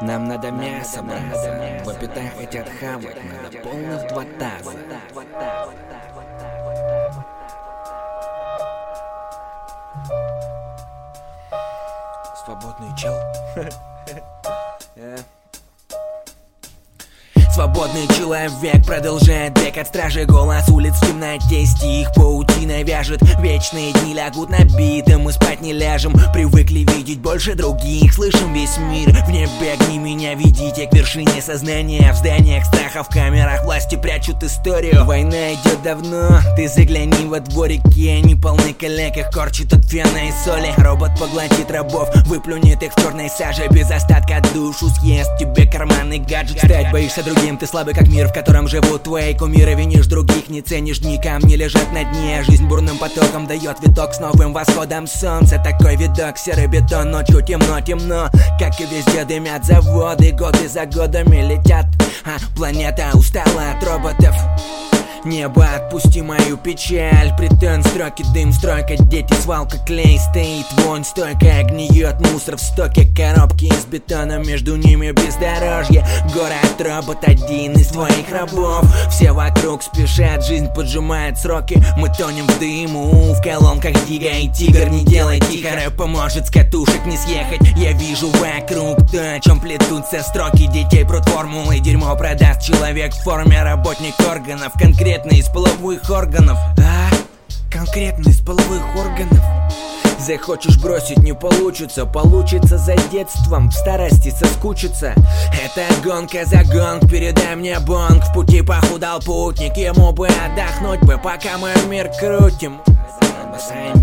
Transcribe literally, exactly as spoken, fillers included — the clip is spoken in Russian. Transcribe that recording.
Нам надо мясо, браться. В аппетах хотят хавать, надо полных два таза. Свободный чел. Свободный человек продолжает бег от стражи. Голос улиц в темноте, стих паутина вяжет. Вечные дни лягут на биты, мы спать не ляжем. Привыкли видеть больше других, слышим весь мир. В небе огни, меня ведите к вершине сознания. В зданиях страха, в камерах власти прячут историю. Война идет давно, ты загляни во дворике. Они полны коллег, их корчит от фена и соли. Робот поглотит рабов, выплюнет их в черной саже. Без остатка душу съест тебе карманный гаджет. Стать боишься другим, ты слабый как мир, в котором живут твои кумиры. Винишь других, не ценишь дни, камни лежат на дне. Жизнь бурным потоком дает виток с новым восходом солнца. Такой видок, серый бетон, ночью темно, темно. Как и везде дымят заводы, годы за годами летят, а планета устала от роботов. Небо, отпусти мою печаль. Претен, строки, дым, стройка, дети, свалка, клей. Стоит вонь, стойкая, гниет мусор в стоке. Коробки из бетона, между ними бездорожье. Город, робот, один из твоих рабов. Все вокруг спешат, жизнь поджимает сроки. Мы тонем в дыму, в колонках Дига и Тигр. Не делай тихо, рэп поможет с катушек не съехать. Я вижу вокруг то, о чем плетутся строки. Детей прут формулы, дерьмо продаст человек в форме. Работник органов, конкретно из половых органов. А, конкретно из половых органов. Захочешь бросить, не получится. Получится за детством, в старости соскучиться. Это гонка за гонг, передай мне бонг. В пути похудал путник, ему бы отдохнуть бы, пока мы мир крутим. Бросаем